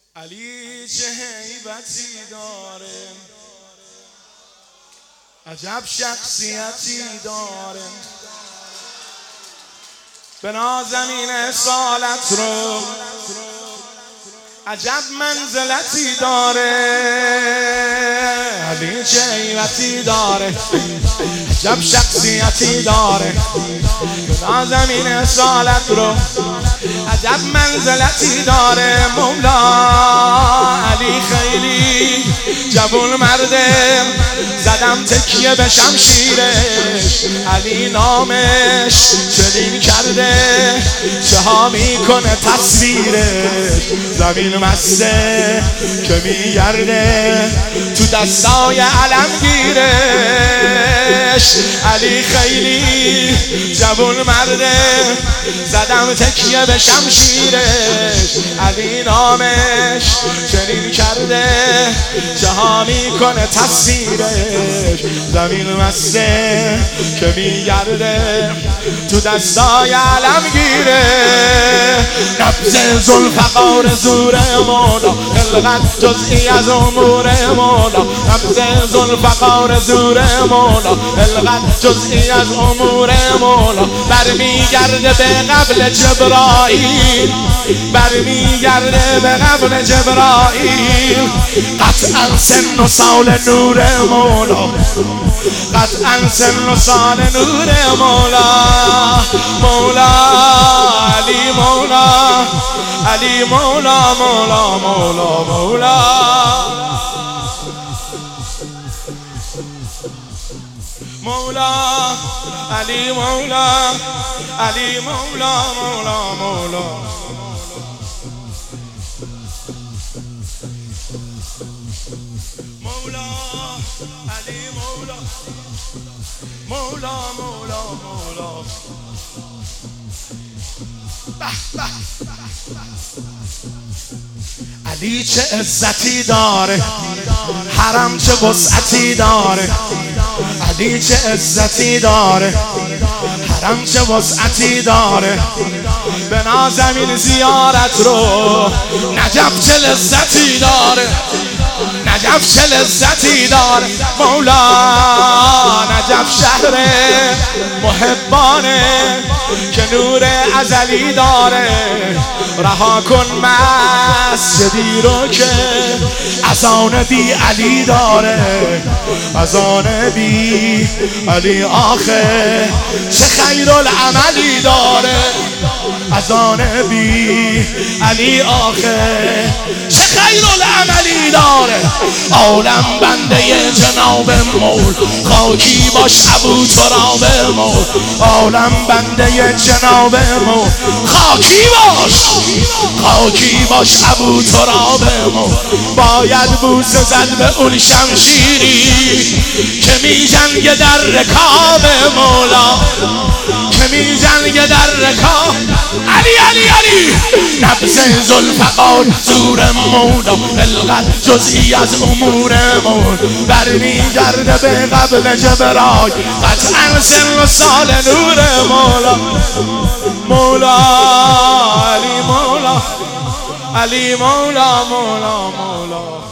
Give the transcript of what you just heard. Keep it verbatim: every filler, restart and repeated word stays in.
علی چه هیبتی داره، عجب شخصیتی داره، به نازنین اصالت رو عجب منزلتی داره. علی چه هیبتی داره، عجب شخصیتی داره، به نازنین اصالت رو عجب منزلتی داره. مولا علی خیلی جوون مرده، زدم تکیه به شمشیرش. علی نامش چنین کرده، چه ها میکنه تصویرش. زمین مسته که میگرده تو دستای علمگیرش. علی خیلی جوون مرده، زدم تکیه به شمشیرش. علی نامش چنین کرده، چه ها میکنه تصویرش. زمین مسته که میگرده تو دستای علمگیره. نبض ذوالفقار زور مولا، خلقت جزئی از امور مولا. نبض ذوالفقار زور مولا، خلقت جزئی از امور مولا. برمیگرده به قبل جبرائیل، برمیگرده به قبل جبرائیل. قطعا سن و سال نور مولا، قطعا سن و سال نور مولا. مولا علی مولا، علی مولا مولا مولا مولا. مولا علی مولا، علی مولا مولا مولا. مولا علی مولا، مولا مولا مولا. علی چه عزتی داره، حرم چه وسعتی داره. علی چه عزتی داره، حرم چه وسعتی داره. به نازنین زیارت رو نجف چه لذتی داره، نجف چه لذتی داره. مولا نجف شهر محبانه که نور ازلی داره. رها کن مسجدی رو که اذان بی علی داره. اذان بی علی آخه چه خیر العملی داره. اذان بی علی آخه چه خیر العملی داره. عالم بنده جناب مول، خاکی باش ابو تراب مول. عالم بنده جناب مول، خاکی باش، خاکی باش ابو تراب مول. باید بوسه زد به اون شمشیری که می جنگه در رکاب مولا، که می جنگه در رکاب. علی علی علی نبض ذوالفقار زور مولا، خلقت جزئی از امور مولا. برمیگرده به قبل جبرائیل، قطعا سن و سال نور مولا. مولا علی مولا، علی مولا مولا مولا.